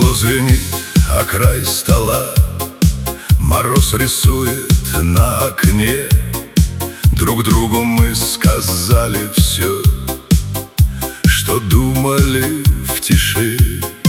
Стекло звенит о край стола, мороз рисует на окне. Друг другу мы сказали все, что думали в тиши.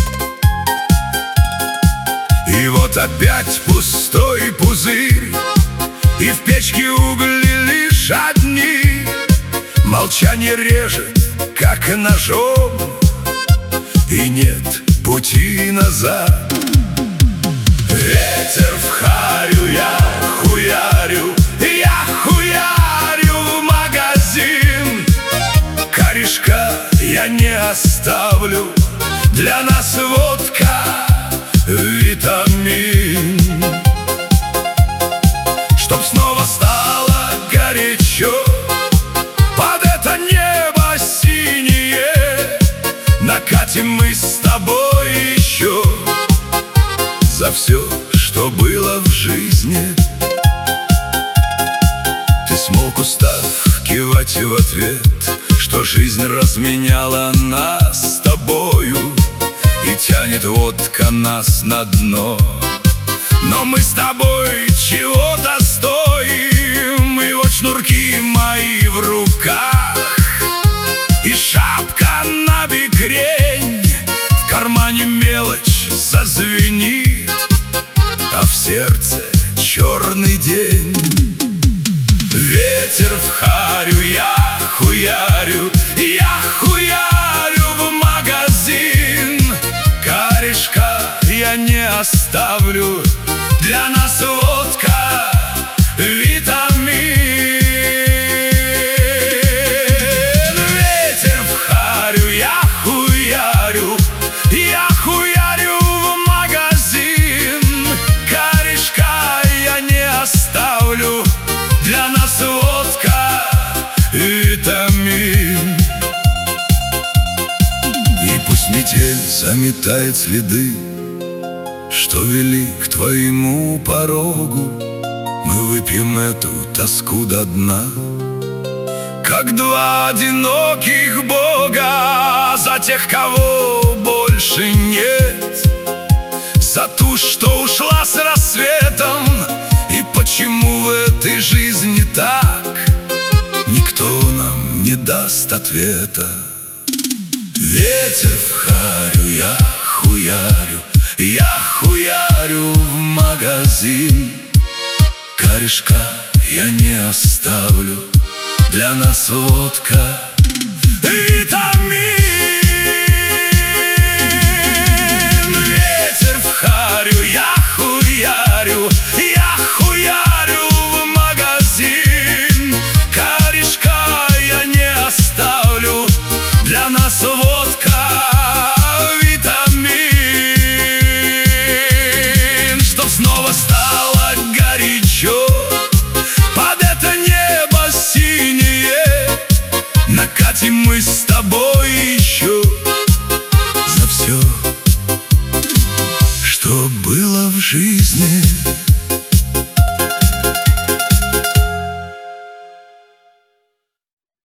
И вот опять пустой пузырь, и в печке угли лишь одни. Молчание режет, как ножом, и нет пути назад. Ветер в харю, я хуярю в магазин. Корешка я не оставлю, для нас водка витамин. Чтоб снова стало горячо под это небо синее, накатим мы с тобой еще за все, что было в жизни. Ты смолк, устав кивать в ответ, что жизнь разменяла нас с тобою, и тянет водка нас на дно. Но мы с тобой чего-то стоим, и вот шнурки мои в руках, и шапка на бекрень, в кармане мелочь зазвенит, а в сердце черный день. Ветер в харю, я хуярю в магазин. Корешка я не оставлю, для нас водка витамин. Ветер в харю, я хуярю в магазин. Корешка я не оставлю, для нас водка витамин. И пусть метель заметает следы, что вели к твоему порогу. Мы выпьем эту тоску до дна, как два одиноких бога, за тех, кого больше нет, за ту, что ушла с рассветом. И почему в этой жизни так, никто нам не даст ответа. Ветер в харю, я хуярю в магазин. Корешка я не оставлю, для нас водка витамин. Ветер в харю, я хуярю в магазин. Корешка я не оставлю, для нас водка витамин. Чтоб снова стало горячо под это небо синее, накатим мы с тобой еще за все, что было в жизни.